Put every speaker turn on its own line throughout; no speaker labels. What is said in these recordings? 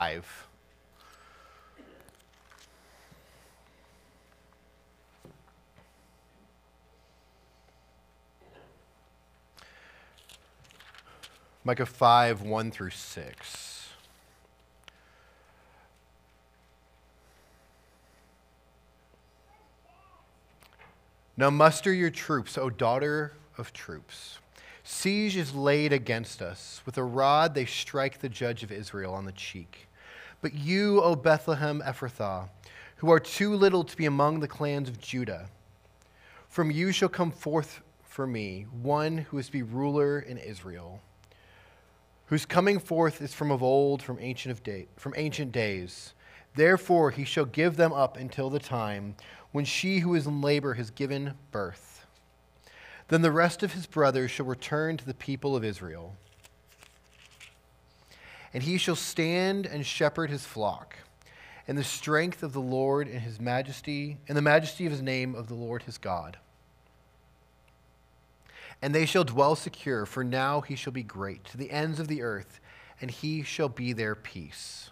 5. Micah 5, 1 through 6. Now muster your troops, O daughter of troops. Siege is laid against us. With a rod they strike the judge of Israel on the cheek. But you, O Bethlehem Ephrathah, who are too little to be among the clans of Judah, from you shall come forth for me one who is to be ruler in Israel, whose coming forth is from of old, from ancient days. Therefore he shall give them up until the time when she who is in labor has given birth. Then the rest of his brothers shall return to the people of Israel. And he shall stand and shepherd his flock, in the strength of the Lord and his majesty, in the majesty of his name of the Lord his God. And they shall dwell secure, for now he shall be great to the ends of the earth, and he shall be their peace.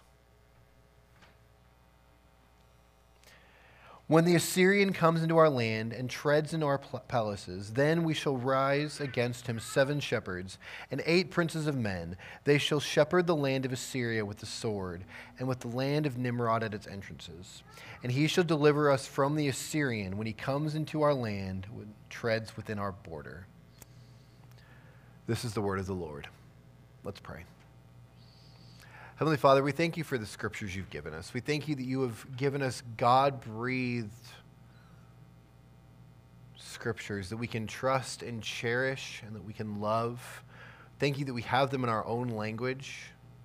When the Assyrian comes into our land and treads into our palaces, then we shall rise against him 7 shepherds and 8 princes of men. They shall shepherd the land of Assyria with the sword, and with the land of Nimrod at its entrances. And he shall deliver us from the Assyrian when he comes into our land and treads within our border. This is the word of the Lord. Let's pray. Heavenly Father, we thank you for the scriptures you've given us. We thank you that you have given us God-breathed scriptures that we can trust and cherish and that we can love. Thank you that we have them in our own language.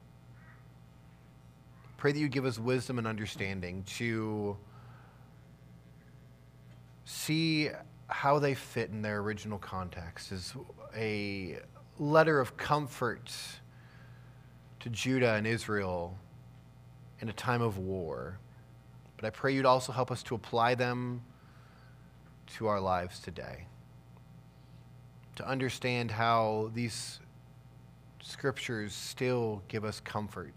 Pray that you give us wisdom and understanding to see how they fit in their original context as a letter of comfort to Judah and Israel in a time of war. But I pray you'd also help us to apply them to our lives today, to understand how these scriptures still give us comfort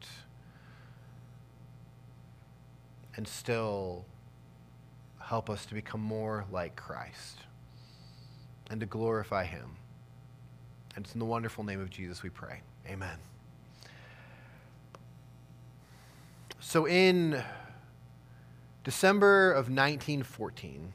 and still help us to become more like Christ and to glorify him. And it's in the wonderful name of Jesus we pray. Amen. So in December of 1914,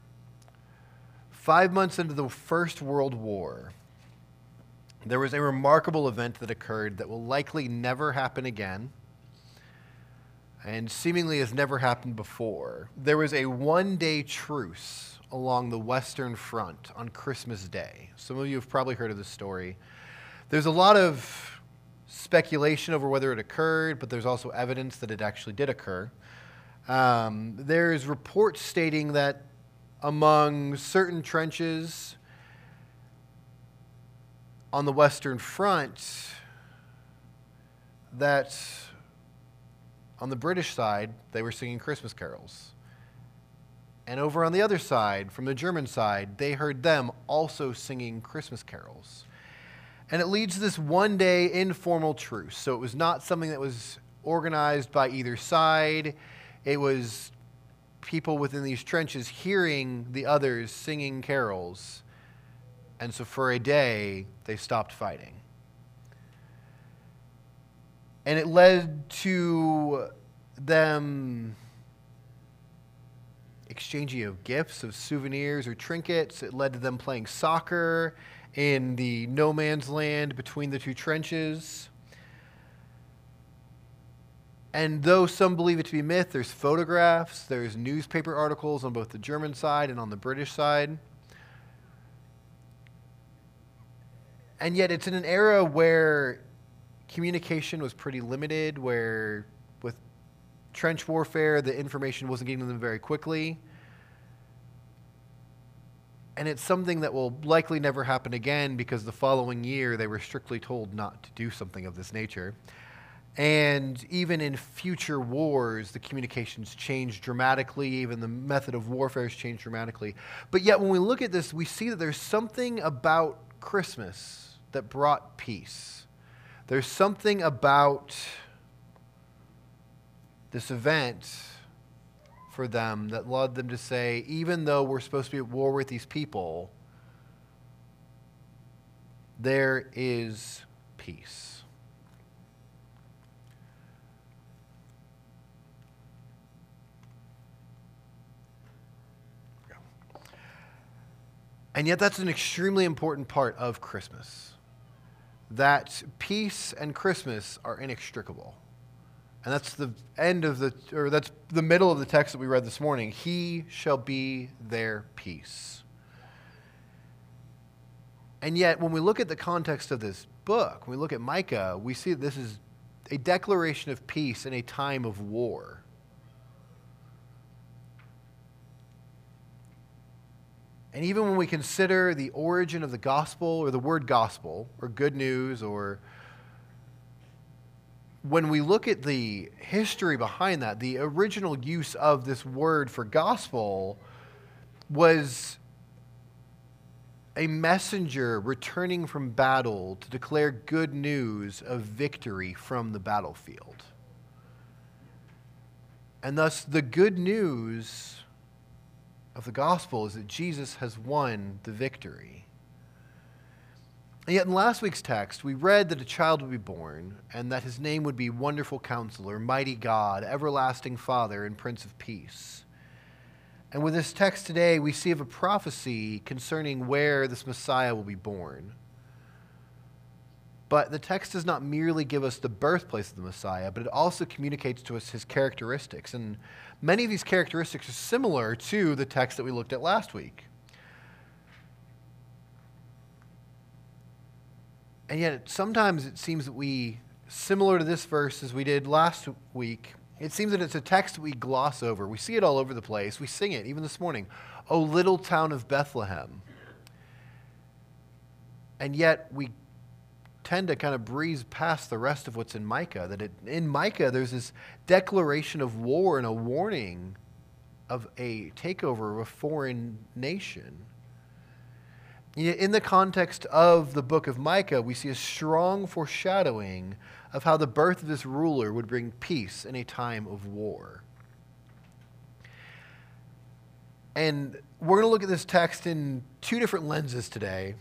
5 months into the First World War, there was a remarkable event that occurred that will likely never happen again and seemingly has never happened before. There was a one-day truce along the Western Front on Christmas Day. Some of you have probably heard of this story. There's a lot of speculation over whether it occurred, but there's also evidence that it actually did occur. There's reports stating that among certain trenches on the Western Front, that on the British side, they were singing Christmas carols. And over on the other side, from the German side, they heard them also singing Christmas carols. And it leads to this one-day informal truce. So it was not something that was organized by either side. It was people within these trenches hearing the others singing carols. And so for a day, they stopped fighting. And it led to them exchanging of gifts, of souvenirs or trinkets. It led to them playing soccer in the no man's land between the two trenches. And though some believe it to be myth, there's photographs, there's newspaper articles on both the German side and on the British side. And yet it's in an era where communication was pretty limited, where with trench warfare, the information wasn't getting to them very quickly. And it's something that will likely never happen again because the following year they were strictly told not to do something of this nature. And even in future wars, the communications changed dramatically, even the method of warfare has changed dramatically. But yet when we look at this, we see that there's something about Christmas that brought peace. There's something about this event for them that led them to say, even though we're supposed to be at war with these people, there is peace. And yet that's an extremely important part of Christmas. That peace and Christmas are inextricable. And that's the that's the middle of the text that we read this morning. He shall be their peace. And yet, when we look at the context of this book, when we look at Micah, we see that this is a declaration of peace in a time of war. And even when we consider the origin of the gospel, or the word gospel, or good news, or when we look at the history behind that, the original use of this word for gospel was a messenger returning from battle to declare good news of victory from the battlefield. And thus, the good news of the gospel is that Jesus has won the victory. And yet in last week's text, we read that a child would be born, and that his name would be Wonderful Counselor, Mighty God, Everlasting Father, and Prince of Peace. And with this text today, we see of a prophecy concerning where this Messiah will be born. But the text does not merely give us the birthplace of the Messiah, but it also communicates to us his characteristics. And many of these characteristics are similar to the text that we looked at last week. And yet, sometimes it seems that similar to this verse as we did last week, it seems that it's a text that we gloss over. We see it all over the place. We sing it, even this morning. O little town of Bethlehem. And yet, we tend to kind of breeze past the rest of what's in Micah. In Micah, there's this declaration of war and a warning of a takeover of a foreign nation. In the context of the book of Micah, we see a strong foreshadowing of how the birth of this ruler would bring peace in a time of war. And we're going to look at this text in two different lenses today,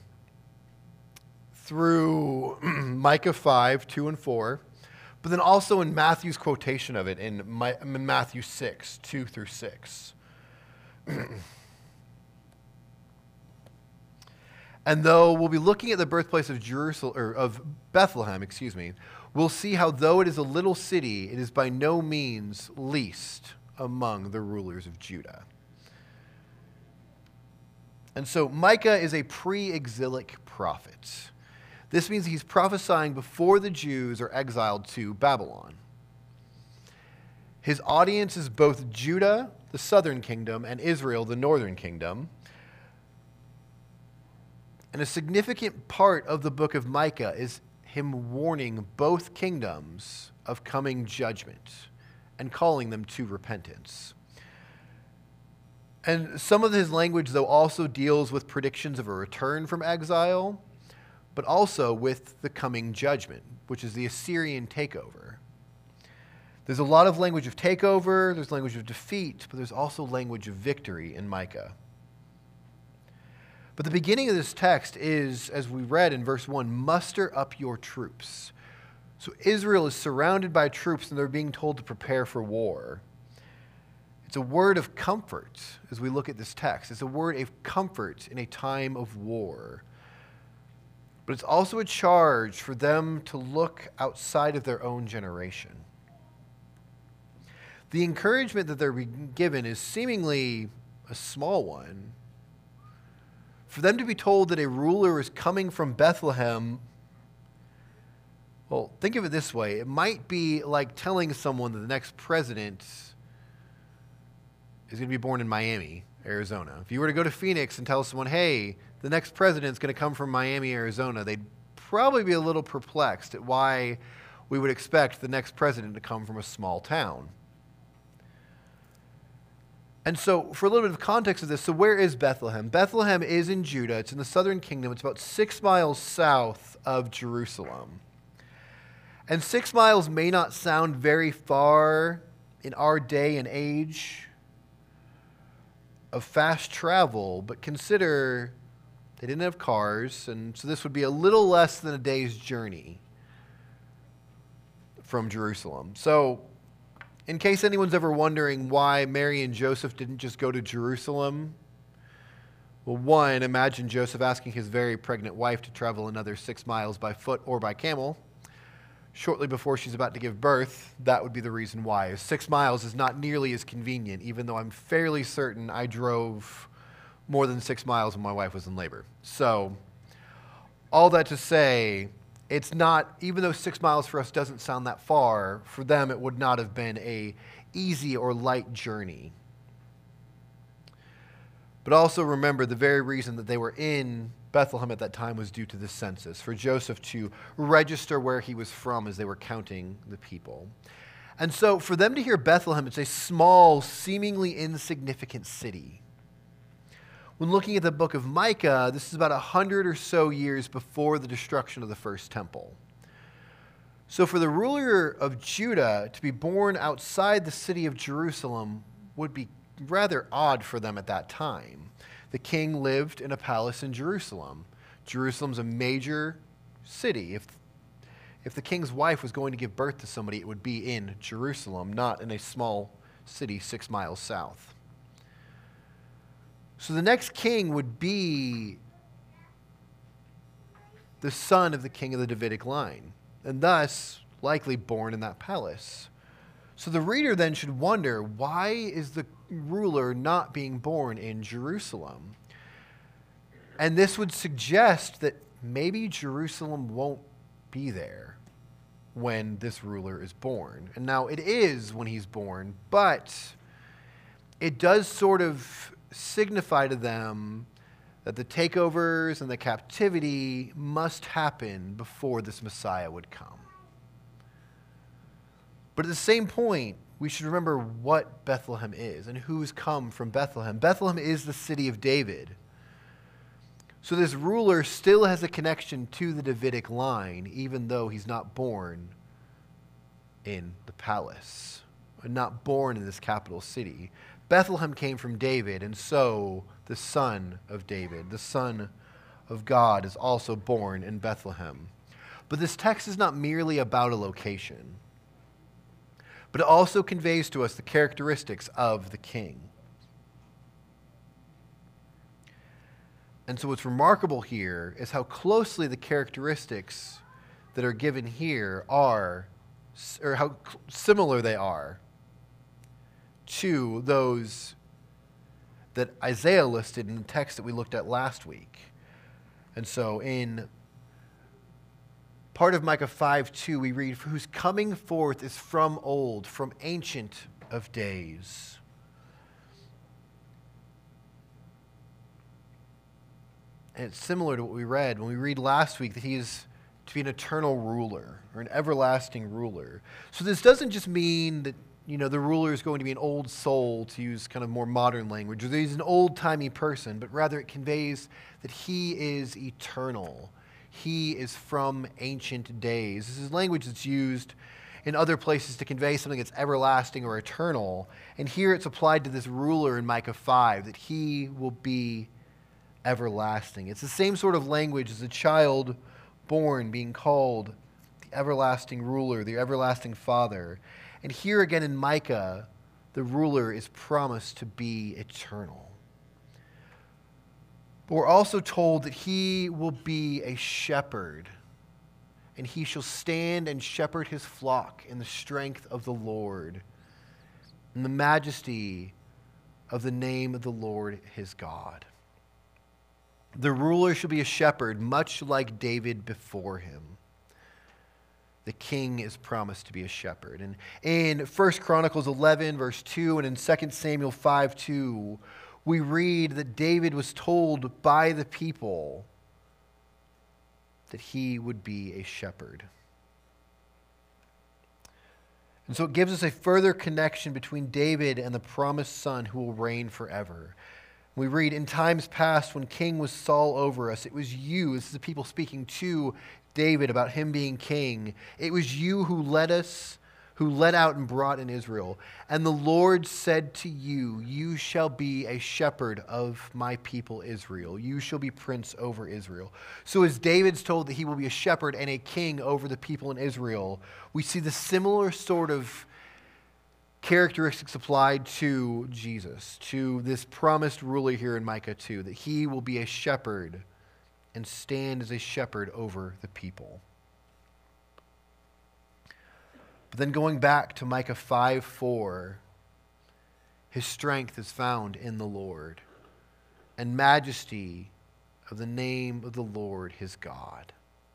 through Micah 5, 2 and 4, but then also in Matthew's quotation of it in Matthew 6, 2 through 6. And though we'll be looking at the birthplace of Bethlehem, we'll see how though it is a little city, it is by no means least among the rulers of Judah. And so Micah is a pre-exilic prophet. This means he's prophesying before the Jews are exiled to Babylon. His audience is both Judah, the southern kingdom, and Israel, the northern kingdom. And a significant part of the book of Micah is him warning both kingdoms of coming judgment and calling them to repentance. And some of his language, though, also deals with predictions of a return from exile, but also with the coming judgment, which is the Assyrian takeover. There's a lot of language of takeover, there's language of defeat, but there's also language of victory in Micah. But the beginning of this text is, as we read in verse 1, muster up your troops. So Israel is surrounded by troops and they're being told to prepare for war. It's a word of comfort as we look at this text. It's a word of comfort in a time of war. But it's also a charge for them to look outside of their own generation. The encouragement that they're given is seemingly a small one. For them to be told that a ruler is coming from Bethlehem, well, think of it this way. It might be like telling someone that the next president is going to be born in Miami, Arizona. If you were to go to Phoenix and tell someone, hey, the next president's going to come from Miami, Arizona, they'd probably be a little perplexed at why we would expect the next president to come from a small town. And so, for a little bit of context of this, so where is Bethlehem? Bethlehem is in Judah. It's in the southern kingdom. It's about 6 miles south of Jerusalem. And 6 miles may not sound very far in our day and age of fast travel, but consider they didn't have cars, and so this would be a little less than a day's journey from Jerusalem. So, in case anyone's ever wondering why Mary and Joseph didn't just go to Jerusalem, well, one, imagine Joseph asking his very pregnant wife to travel another 6 miles by foot or by camel shortly before she's about to give birth. That would be the reason why. 6 miles is not nearly as convenient, even though I'm fairly certain I drove more than 6 miles when my wife was in labor. So, all that to say, it's not, even though 6 miles for us doesn't sound that far, for them it would not have been a easy or light journey. But also remember, the very reason that they were in Bethlehem at that time was due to the census, for Joseph to register where he was from as they were counting the people. And so for them to hear Bethlehem, it's a small, seemingly insignificant city. When looking at the book of Micah, this is about 100 or so years before the destruction of the first temple. So for the ruler of Judah to be born outside the city of Jerusalem would be rather odd for them at that time. The king lived in a palace in Jerusalem. Jerusalem's a major city. If the king's wife was going to give birth to somebody, it would be in Jerusalem, not in a small city 6 miles south. So the next king would be the son of the king of the Davidic line, and thus likely born in that palace. So the reader then should wonder, why is the ruler not being born in Jerusalem? And this would suggest that maybe Jerusalem won't be there when this ruler is born. And now it is when he's born, but it does sort of signify to them that the takeovers and the captivity must happen before this Messiah would come. But at the same point, we should remember what Bethlehem is and who's come from Bethlehem. Bethlehem is the city of David. So this ruler still has a connection to the Davidic line, even though he's not born in the palace, or not born in this capital city. Bethlehem came from David, and so the son of David, the Son of God, is also born in Bethlehem. But this text is not merely about a location, but it also conveys to us the characteristics of the king. And so what's remarkable here is how closely the characteristics that are given here are, or how similar they are to those that Isaiah listed in the text that we looked at last week. And so in part of Micah 5:2, we read, "Whose coming forth is from old, from ancient of days." And it's similar to what we read when we read last week that he is to be an eternal ruler or an everlasting ruler. So this doesn't just mean that, the ruler is going to be an old soul, to use kind of more modern language, or that he's an old-timey person, but rather it conveys that he is eternal. He is from ancient days. This is language that's used in other places to convey something that's everlasting or eternal. And here it's applied to this ruler in Micah 5, that he will be everlasting. It's the same sort of language as a child born being called the everlasting ruler, the everlasting father. And here again in Micah, the ruler is promised to be eternal. But we're also told that he will be a shepherd, and he shall stand and shepherd his flock in the strength of the Lord, in the majesty of the name of the Lord his God. The ruler shall be a shepherd, much like David before him. The king is promised to be a shepherd. And in 1 Chronicles 11, verse 2, and in 2 Samuel 5:2, we read that David was told by the people that he would be a shepherd. And so it gives us a further connection between David and the promised son who will reign forever. We read, "In times past when king was Saul over us, it was you," this is the people speaking to David about him being king, "it was you who led us, who led out and brought in Israel. And the Lord said to you, you shall be a shepherd of my people Israel. You shall be prince over Israel. So as David's told that he will be a shepherd and a king over the people in Israel, we see the similar sort of characteristics applied to Jesus, to this promised ruler here in Micah 2, that he will be a shepherd and stand as a shepherd over the people. But then going back to Micah 5:4, his strength is found in the Lord, and majesty of the name of the Lord his God.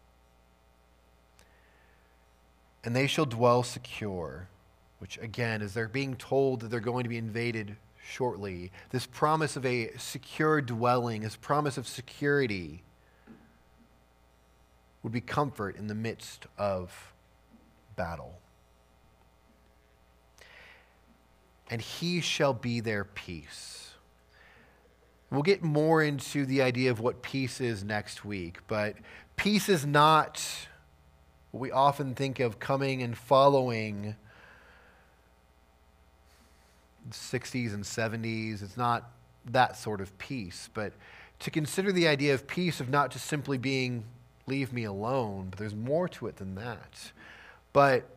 And they shall dwell secure, which again, as they're being told that they're going to be invaded shortly, this promise of a secure dwelling, this promise of security, would be comfort in the midst of battle. And he shall be their peace. We'll get more into the idea of what peace is next week, but peace is not what we often think of coming and following the 60s and 70s. It's not that sort of peace, but to consider the idea of peace of not just simply being, leave me alone, but there's more to it than that. But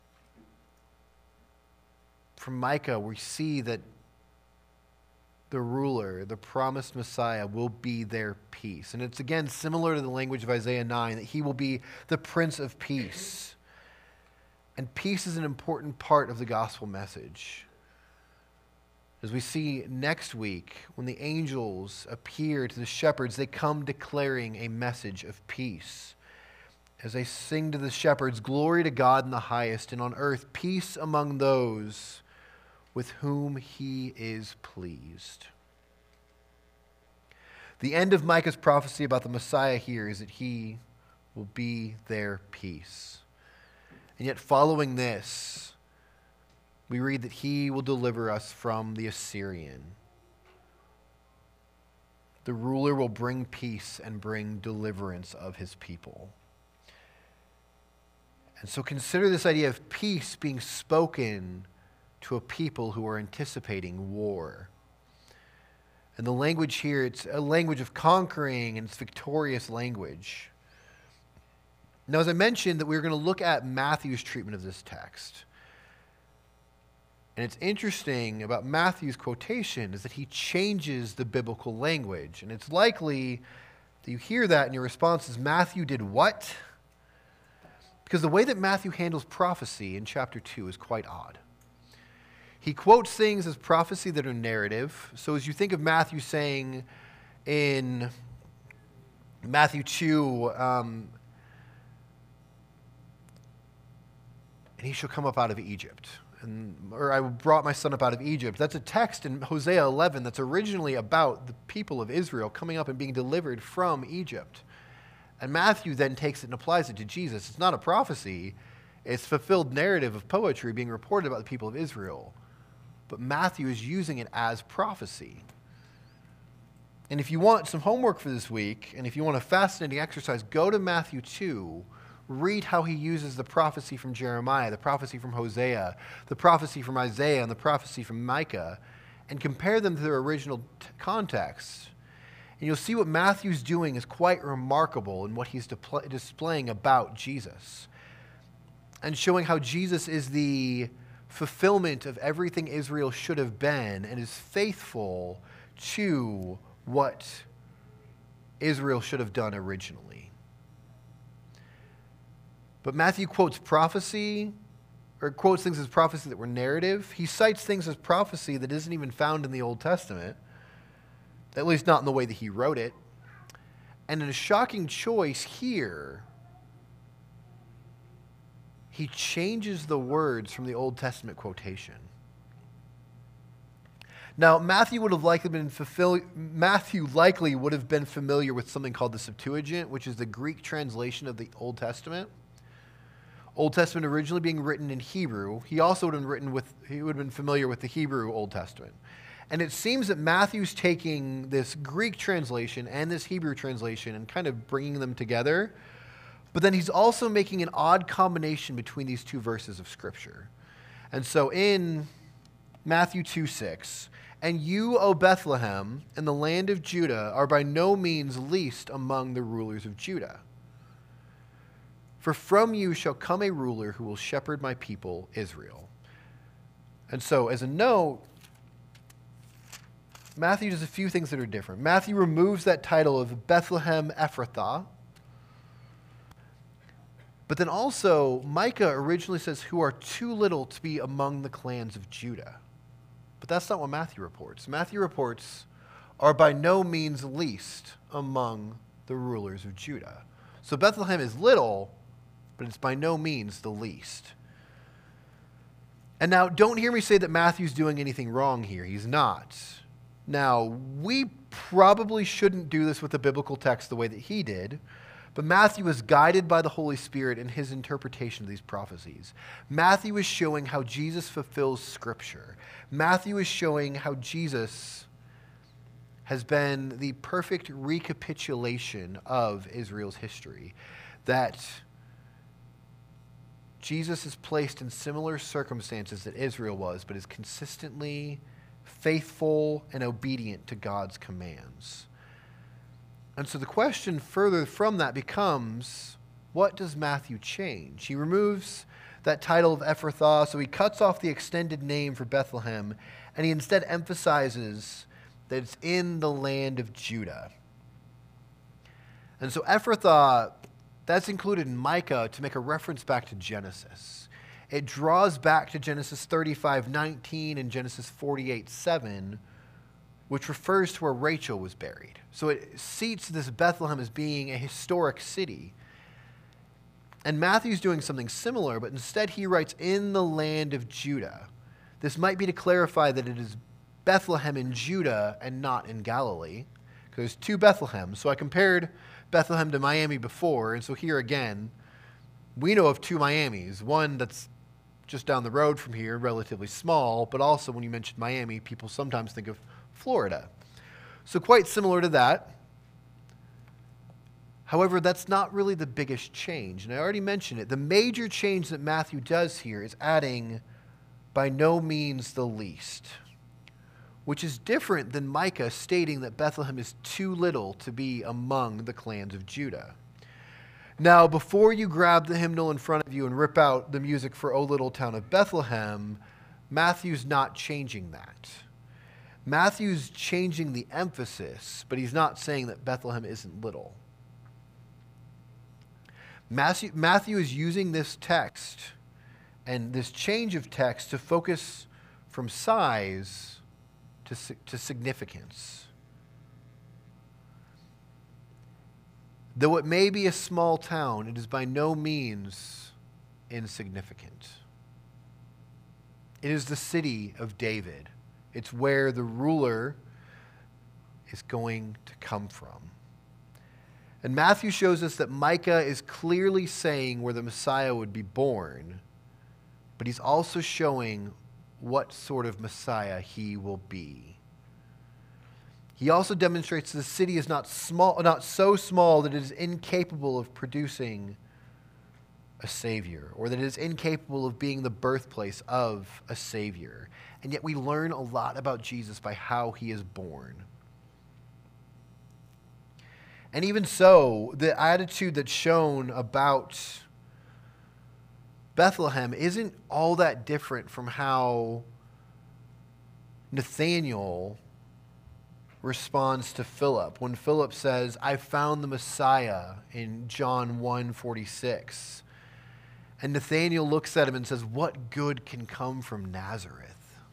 from Micah, we see that the ruler, the promised Messiah, will be their peace. And it's again similar to the language of Isaiah 9, that he will be the Prince of Peace. And peace is an important part of the gospel message. As we see next week, when the angels appear to the shepherds, they come declaring a message of peace. As they sing to the shepherds, glory to God in the highest, and on earth peace among those with whom he is pleased. The end of Micah's prophecy about the Messiah here is that he will be their peace. And yet following this, we read that he will deliver us from the Assyrian. The ruler will bring peace and bring deliverance of his people. And so consider this idea of peace being spoken to a people who are anticipating war. And the language here, it's a language of conquering, and it's victorious language. Now, as I mentioned, that we were going to look at Matthew's treatment of this text. And it's interesting about Matthew's quotation is that he changes the biblical language. And it's likely that you hear that in your response is, Matthew did what? Because the way that Matthew handles prophecy in chapter 2 is quite odd. He quotes things as prophecy that are narrative. So as you think of Matthew saying in Matthew 2, and he shall come up out of Egypt. Or I brought my son up out of Egypt. That's a text in Hosea 11 that's originally about the people of Israel coming up and being delivered from Egypt. And Matthew then takes it and applies it to Jesus. It's not a prophecy. It's fulfilled narrative of poetry being reported about the people of Israel. But Matthew is using it as prophecy. And if you want some homework for this week, and if you want a fascinating exercise, go to Matthew 2, read how he uses the prophecy from Jeremiah, the prophecy from Hosea, the prophecy from Isaiah, and the prophecy from Micah, and compare them to their original context. And you'll see what Matthew's doing is quite remarkable in what he's displaying about Jesus, and showing how Jesus is the fulfillment of everything Israel should have been and is faithful to what Israel should have done originally. But Matthew quotes prophecy, or quotes things as prophecy that were narrative. He cites things as prophecy that isn't even found in the Old Testament, at least not in the way that he wrote it. And in a shocking choice here, he changes the words from the Old Testament quotation. Now, Matthew likely would have been familiar with something called the Septuagint, which is the Greek translation of the Old Testament. Old Testament originally being written in Hebrew. He also would have been familiar with the Hebrew Old Testament. And it seems that Matthew's taking this Greek translation and this Hebrew translation and kind of bringing them together. But then he's also making an odd combination between these two verses of Scripture. And so in Matthew 2:6, and you, O Bethlehem, in the land of Judah, are by no means least among the rulers of Judah. For from you shall come a ruler who will shepherd my people, Israel. And so, as a note, Matthew does a few things that are different. Matthew removes that title of Bethlehem Ephrathah. But then also, Micah originally says, who are too little to be among the clans of Judah. But that's not what Matthew reports. Matthew reports, are by no means least among the rulers of Judah. So Bethlehem is little, but it's by no means the least. And now, don't hear me say that Matthew's doing anything wrong here. He's not. Now, we probably shouldn't do this with the biblical text the way that he did, but Matthew is guided by the Holy Spirit in his interpretation of these prophecies. Matthew is showing how Jesus fulfills Scripture. Matthew is showing how Jesus has been the perfect recapitulation of Israel's history, that Jesus is placed in similar circumstances that Israel was, but is consistently faithful and obedient to God's commands. And so the question further from that becomes, what does Matthew change? He removes that title of Ephrathah, so he cuts off the extended name for Bethlehem, and he instead emphasizes that it's in the land of Judah. And so Ephrathah, that's included in Micah to make a reference back to Genesis. It draws back to Genesis 35:19 and Genesis 48:7, which refers to where Rachel was buried. So it seats this Bethlehem as being a historic city. And Matthew's doing something similar, but instead he writes, in the land of Judah. This might be to clarify that it is Bethlehem in Judah and not in Galilee, because there's two Bethlehems. So I compared Bethlehem to Miami before, and so here again, we know of two Miamis. One that's just down the road from here, relatively small, but also when you mention Miami, people sometimes think of Florida. So quite similar to that. However, that's not really the biggest change, and I already mentioned it. The major change that Matthew does here is adding, by no means the least, which is different than Micah stating that Bethlehem is too little to be among the clans of Judah. Now, before you grab the hymnal in front of you and rip out the music for O Little Town of Bethlehem, Matthew's not changing that. Matthew's changing the emphasis, but he's not saying that Bethlehem isn't little. Matthew is using this text and this change of text to focus from size to significance. Though it may be a small town, it is by no means insignificant. It is the city of David. It's where the ruler is going to come from. And Matthew shows us that Micah is clearly saying where the Messiah would be born, but he's also showing what sort of Messiah he will be. He also demonstrates the city is not so small that it is incapable of producing a Savior, or that it is incapable of being the birthplace of a Savior. And yet we learn a lot about Jesus by how he is born. And even so, the attitude that's shown about Bethlehem isn't all that different from how Nathanael responds to Philip when Philip says, I found the Messiah in John 1:46. And Nathanael looks at him and says, what good can come from Nazareth?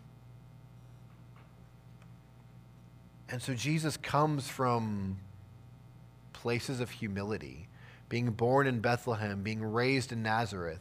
And so Jesus comes from places of humility, being born in Bethlehem, being raised in Nazareth.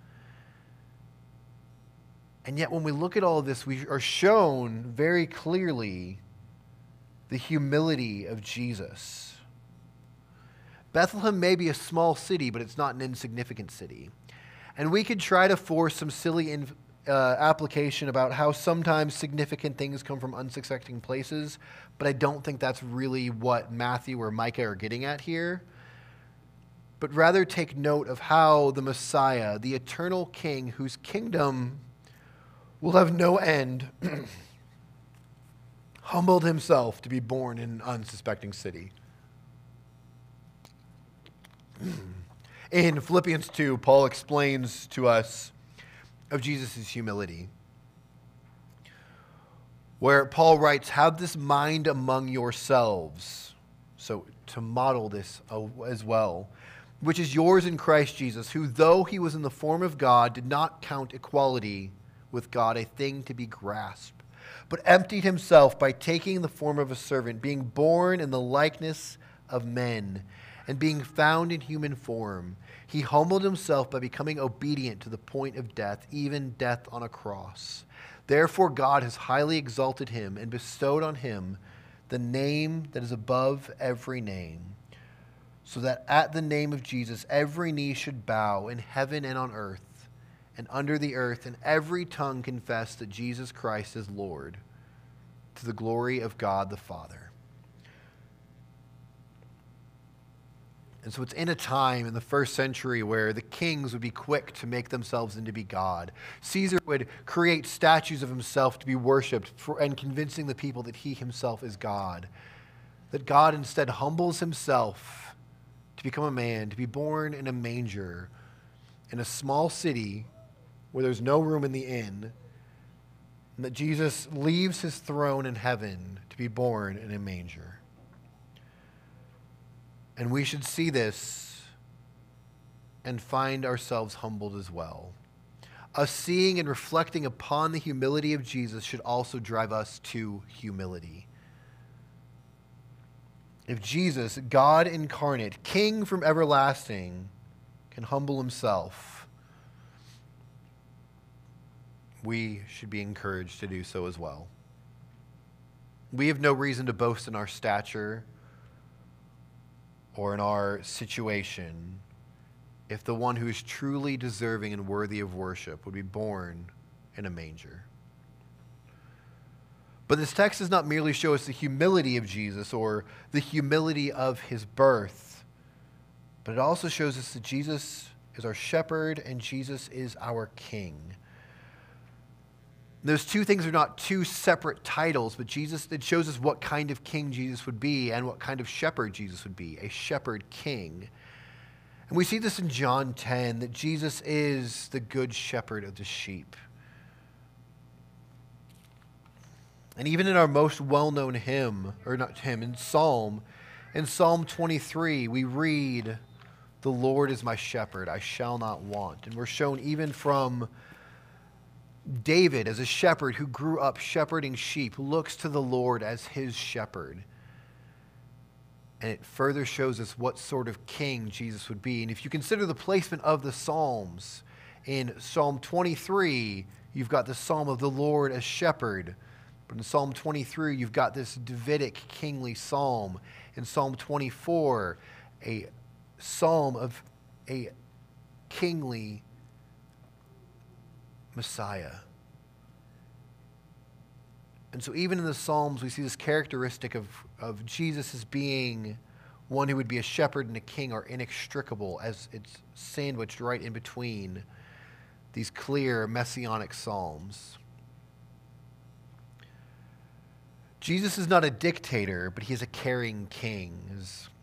And yet when we look at all of this, we are shown very clearly the humility of Jesus. Bethlehem may be a small city, but it's not an insignificant city. And we could try to force some silly application about how sometimes significant things come from unsuspecting places, but I don't think that's really what Matthew or Micah are getting at here. But rather take note of how the Messiah, the eternal King whose kingdom will have no end, humbled himself to be born in an unsuspecting city. In Philippians 2, Paul explains to us of Jesus' humility, where Paul writes, "Have this mind among yourselves," so to model this as well, "which is yours in Christ Jesus, who, though he was in the form of God, did not count equality with God a thing to be grasped, but emptied himself by taking the form of a servant, being born in the likeness of men, and being found in human form. He humbled himself by becoming obedient to the point of death, even death on a cross. Therefore God has highly exalted him and bestowed on him the name that is above every name, so that at the name of Jesus every knee should bow in heaven and on earth and under the earth, and every tongue confess that Jesus Christ is Lord, to the glory of God the Father." And so it's in a time in the first century where the kings would be quick to make themselves into be God. Caesar would create statues of himself to be worshipped and convincing the people that he himself is God. That God instead humbles himself to become a man, to be born in a manger in a small city where there's no room in the inn, and that Jesus leaves his throne in heaven to be born in a manger. And we should see this and find ourselves humbled as well. Us seeing and reflecting upon the humility of Jesus should also drive us to humility. If Jesus, God incarnate, King from everlasting, can humble himself, we should be encouraged to do so as well. We have no reason to boast in our stature or in our situation if the one who is truly deserving and worthy of worship would be born in a manger. But this text does not merely show us the humility of Jesus or the humility of his birth, but it also shows us that Jesus is our shepherd and Jesus is our king. Those two things are not two separate titles, but it shows us what kind of king Jesus would be and what kind of shepherd Jesus would be, a shepherd king. And we see this in John 10, that Jesus is the good shepherd of the sheep. And even in our most well-known hymn, or not hymn, in Psalm 23, we read, "The Lord is my shepherd, I shall not want." And we're shown even from David as a shepherd who grew up shepherding sheep, looks to the Lord as his shepherd. And it further shows us what sort of king Jesus would be. And if you consider the placement of the Psalms, in Psalm 23, you've got the Psalm of the Lord as shepherd. But in Psalm 23, you've got this Davidic kingly psalm. In Psalm 24, a psalm of a kingly Messiah. And so even in the Psalms, we see this characteristic of Jesus as being one who would be a shepherd and a king are inextricable, as it's sandwiched right in between these clear messianic psalms. Jesus is not a dictator, but he is a caring king.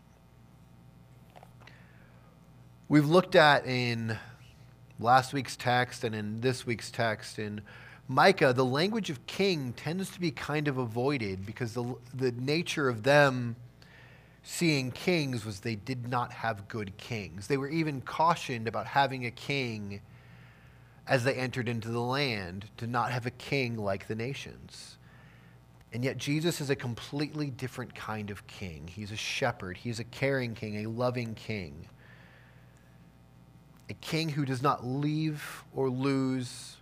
We've looked at in last week's text and in this week's text in Micah, the language of king tends to be kind of avoided because the nature of them seeing kings was they did not have good kings. They were even cautioned about having a king as they entered into the land, to not have a king like the nations. And yet Jesus is a completely different kind of king. He's a shepherd. He's a caring king, a loving king. A king who does not leave or lose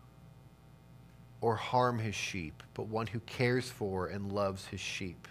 or harm his sheep, but one who cares for and loves his sheep.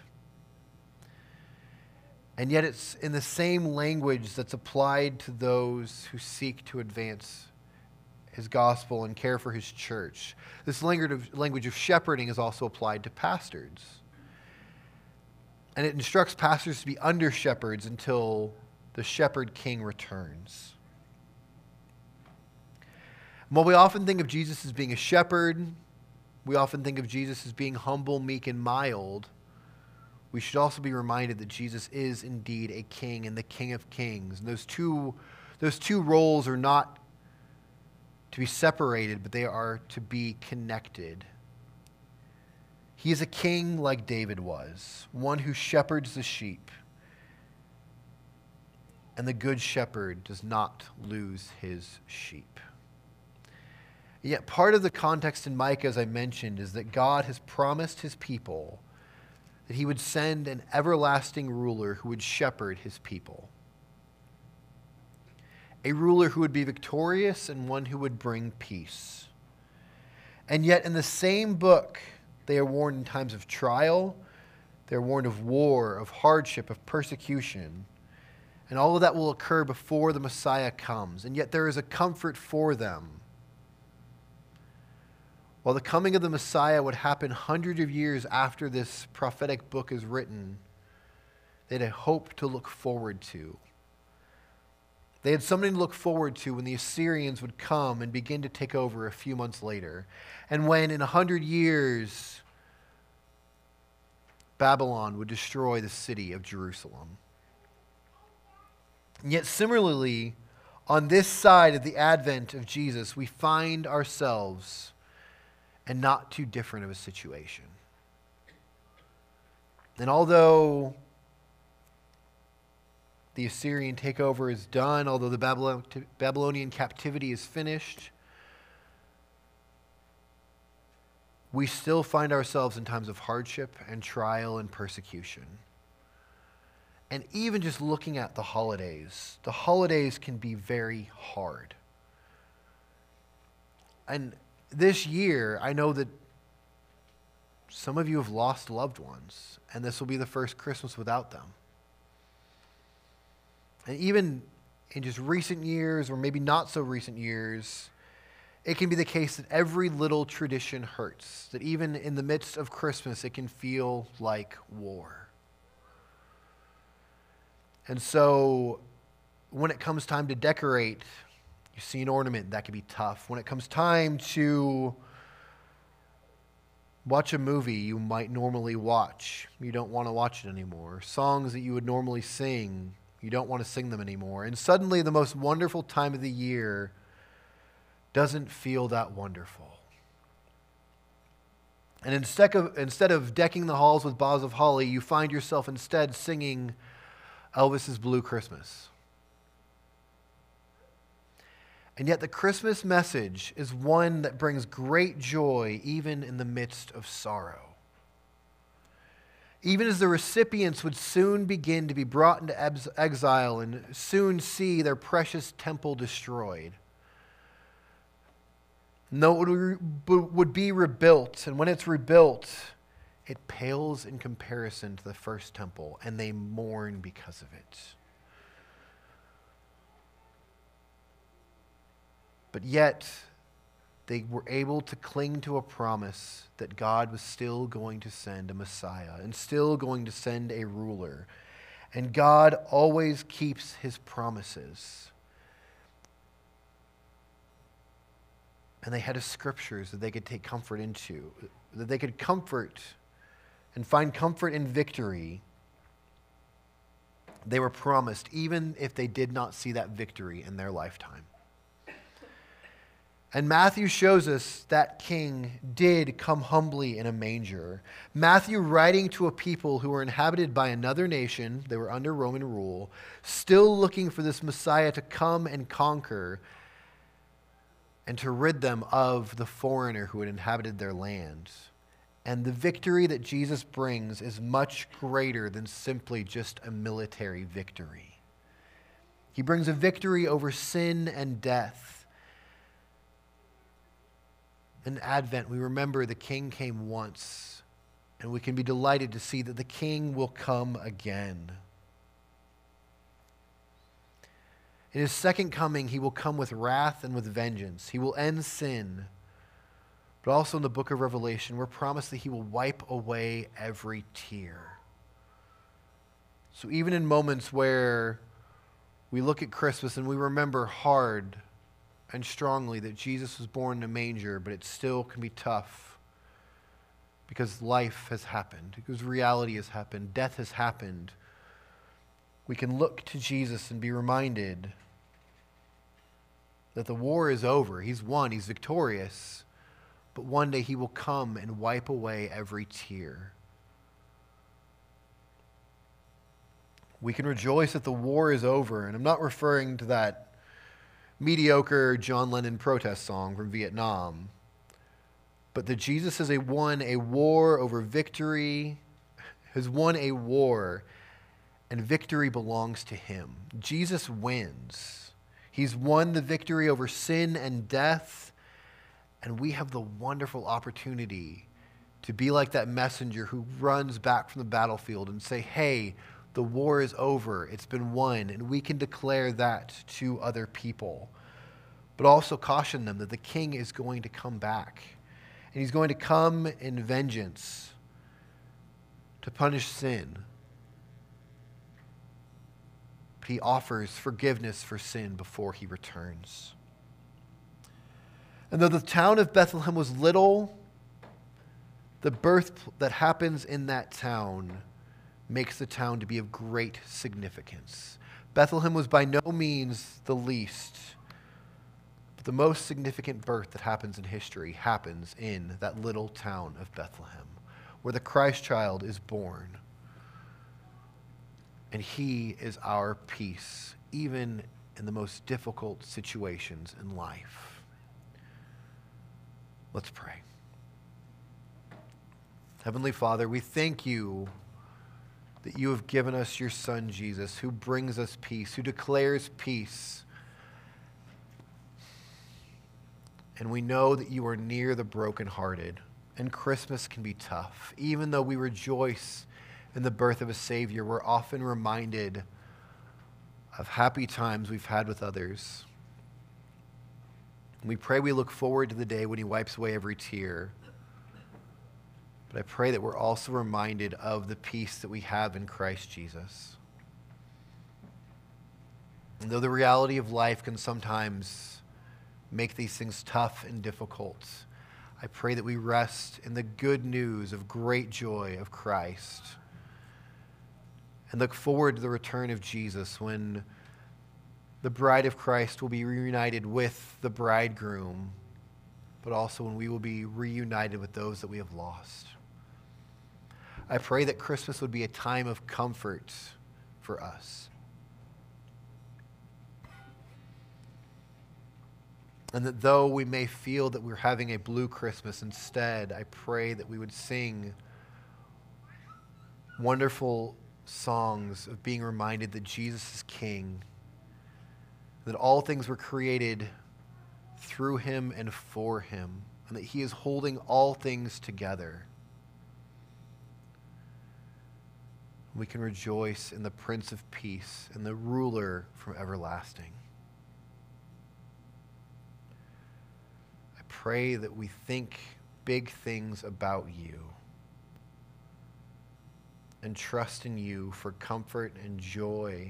And yet it's in the same language that's applied to those who seek to advance his gospel and care for his church. This language of shepherding is also applied to pastors. And it instructs pastors to be under shepherds until the shepherd king returns. And while we often think of Jesus as being a shepherd, we often think of Jesus as being humble, meek, and mild, we should also be reminded that Jesus is indeed a king and the King of Kings. And those two roles are not to be separated, but they are to be connected. He is a king like David was, one who shepherds the sheep. And the good shepherd does not lose his sheep. Yet part of the context in Micah, as I mentioned, is that God has promised his people that he would send an everlasting ruler who would shepherd his people. A ruler who would be victorious and one who would bring peace. And yet in the same book, they are warned in times of trial, they're warned of war, of hardship, of persecution. And all of that will occur before the Messiah comes. And yet there is a comfort for them. While the coming of the Messiah would happen hundreds of years after this prophetic book is written, they had a hope to look forward to. They had something to look forward to when the Assyrians would come and begin to take over a few months later. And when in 100 years, Babylon would destroy the city of Jerusalem. And yet similarly, on this side of the advent of Jesus, we find ourselves in not too different of a situation. And although the Assyrian takeover is done, although the Babylonian captivity is finished, we still find ourselves in times of hardship and trial and persecution. And even just looking at the holidays can be very hard. And this year, I know that some of you have lost loved ones, and this will be the first Christmas without them. And even in just recent years, or maybe not so recent years, it can be the case that every little tradition hurts, that even in the midst of Christmas, it can feel like war. And so when it comes time to decorate, you see an ornament, that can be tough. When it comes time to watch a movie you might normally watch, you don't want to watch it anymore. Songs that you would normally sing, you don't want to sing them anymore. And suddenly the most wonderful time of the year doesn't feel that wonderful. And instead of decking the halls with boughs of holly, you find yourself instead singing Elvis's Blue Christmas. And yet the Christmas message is one that brings great joy even in the midst of sorrow. Even as the recipients would soon begin to be brought into exile and soon see their precious temple destroyed. No, it would be rebuilt, and when it's rebuilt, it pales in comparison to the first temple, and they mourn because of it. But yet, they were able to cling to a promise that God was still going to send a Messiah and still going to send a ruler. And God always keeps his promises. And they had scriptures that they could take comfort into, that they could comfort and find comfort in victory. They were promised, even if they did not see that victory in their lifetime. And Matthew shows us that king did come humbly in a manger. Matthew, writing to a people who were inhabited by another nation, they were under Roman rule, still looking for this Messiah to come and conquer and to rid them of the foreigner who had inhabited their land. And the victory that Jesus brings is much greater than simply just a military victory. He brings a victory over sin and death. In Advent, we remember the King came once, and we can be delighted to see that the King will come again. In his second coming, he will come with wrath and with vengeance. He will end sin. But also in the book of Revelation, we're promised that he will wipe away every tear. So even in moments where we look at Christmas and we remember hard and strongly that Jesus was born in a manger, but it still can be tough because life has happened, because reality has happened, death has happened. We can look to Jesus and be reminded that the war is over. He's won. He's victorious. But one day he will come and wipe away every tear. We can rejoice that the war is over. And I'm not referring to that mediocre John Lennon protest song from Vietnam, but that Jesus has won a war over victory, has won a war, and victory belongs to him. Jesus wins. He's won the victory over sin and death, and we have the wonderful opportunity to be like that messenger who runs back from the battlefield and say, hey, the war is over, it's been won, and we can declare that to other people. But also caution them that the king is going to come back, and he's going to come in vengeance to punish sin. But he offers forgiveness for sin before he returns. And though the town of Bethlehem was little, the birth that happens in that town makes the town to be of great significance. Bethlehem was by no means the least, but the most significant birth that happens in history happens in that little town of Bethlehem, where the Christ child is born. And he is our peace, even in the most difficult situations in life. Let's pray. Heavenly Father, we thank you that you have given us your Son, Jesus, who brings us peace, who declares peace. And we know that you are near the brokenhearted, and Christmas can be tough. Even though we rejoice in the birth of a Savior, we're often reminded of happy times we've had with others. And we pray we look forward to the day when he wipes away every tear. But I pray that we're also reminded of the peace that we have in Christ Jesus. And though the reality of life can sometimes make these things tough and difficult, I pray that we rest in the good news of great joy of Christ and look forward to the return of Jesus when the bride of Christ will be reunited with the bridegroom, but also when we will be reunited with those that we have lost. I pray that Christmas would be a time of comfort for us. And that though we may feel that we're having a blue Christmas, instead, I pray that we would sing wonderful songs of being reminded that Jesus is King, that all things were created through him and for him, and that he is holding all things together. We can rejoice in the Prince of Peace and the ruler from everlasting. I pray that we think big things about you and trust in you for comfort and joy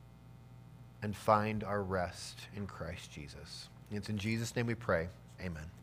and find our rest in Christ Jesus. It's in Jesus' name we pray. Amen.